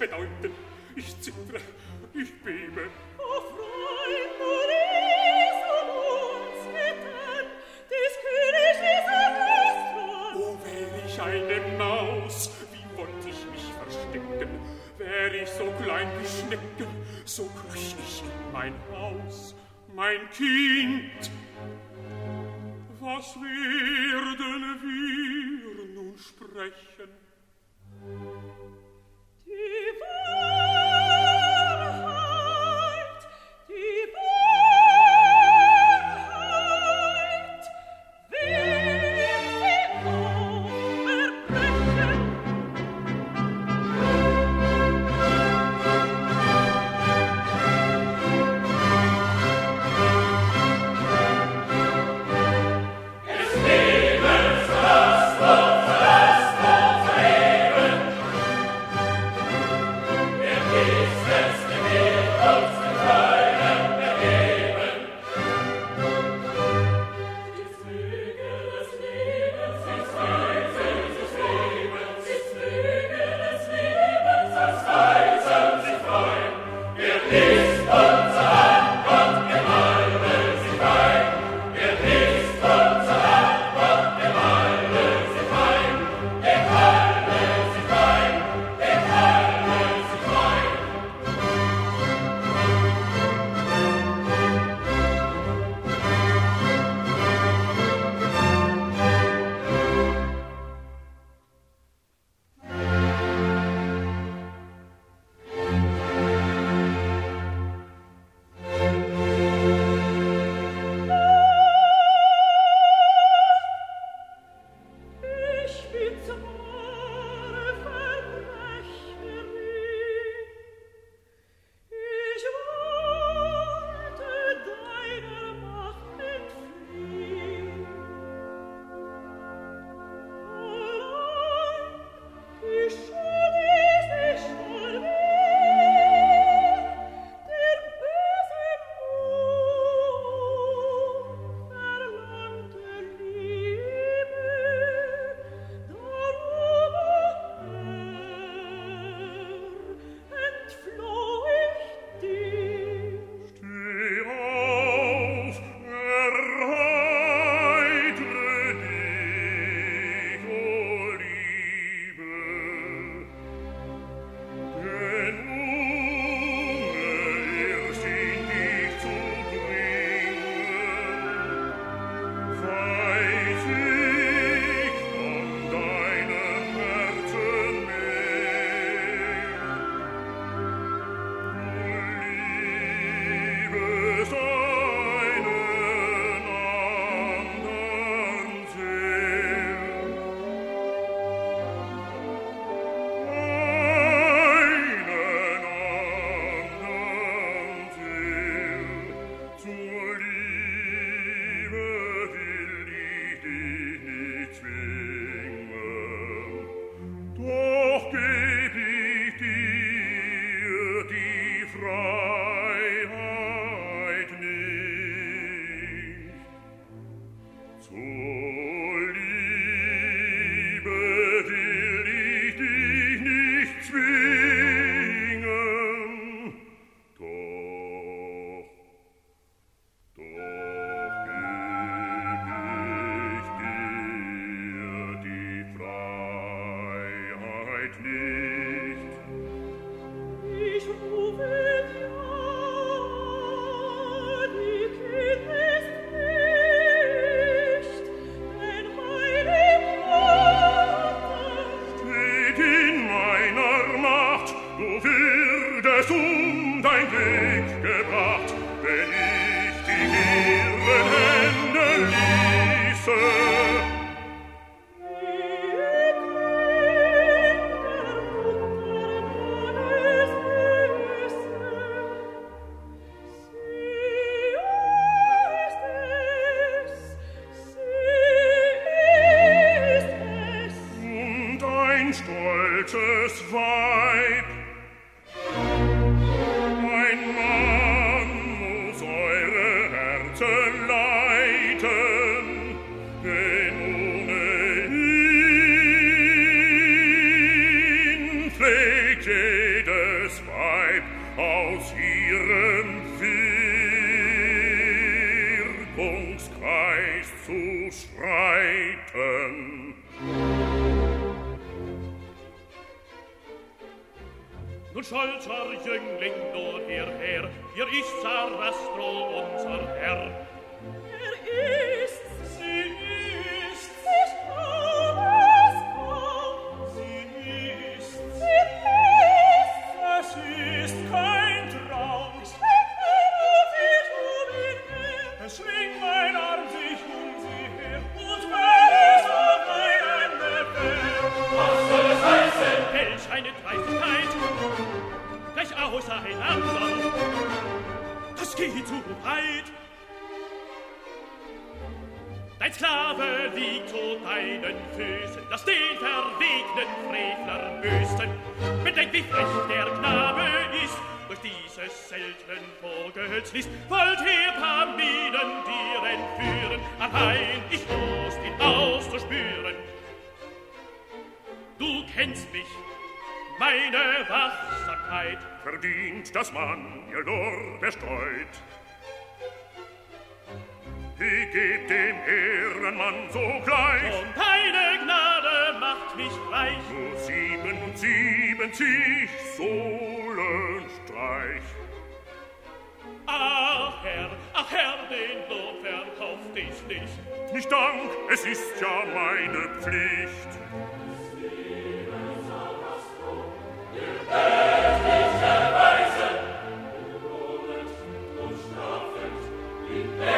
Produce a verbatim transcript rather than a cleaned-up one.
bedeuten. Ich zittre, ich bebe. O Freund, du riechst uns mitten des Königs Orchester. Oh, wär ich eine Maus, wie wollt ich mich verstecken? Wär ich so klein wie Schnecken, so krüch ich in mein Haus. Mein Kind, was werden wir nun sprechen? Die Wahrheit, die Wahrheit, will sie overbrechen. Es lebe das Wort, das Wort leben. Der Versammlungskreis zu schreiten. Nun stolzer Jüngling nur hierher, hier ist Sarastro unser Herr. Er ist, Sie ist, ich glaube es kaum. sie ist, Sie ist, es ist kein Traum. schwenkt mein Arm sich um ihn her. Es schwingt mein Arm sich um sie her, und wenn es auf mein Ende fällt. Was soll es heißen? Welch eine Dreistigkeit, gleich auseinander, das geht zu weit. Dein Sklave liegt zu deinen Füßen, lass den verwegnen Frevler büßen. Bedenk, wie frech der Knabe ist, durch dieses seltnen Vogelslist wollt ihr Paminen dir entführen, allein ich muss ihn auszuspüren. Du kennst mich, meine Wachsamkeit, Verdient, dass man ihr nur bestreut. Wie geht dem Ehrenmann sogleich? und deine Gnade macht mich reich. Nur siebenundsiebenzig Sohlenstreich. Ach Herr, ach Herr, den Lohn verkauft ich nicht. Nicht Dank, es ist ja meine Pflicht. Und